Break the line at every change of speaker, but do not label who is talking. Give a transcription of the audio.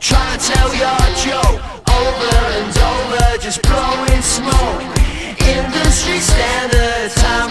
Trying to tell your joke over and over, just blowing smoke. Industry standard, time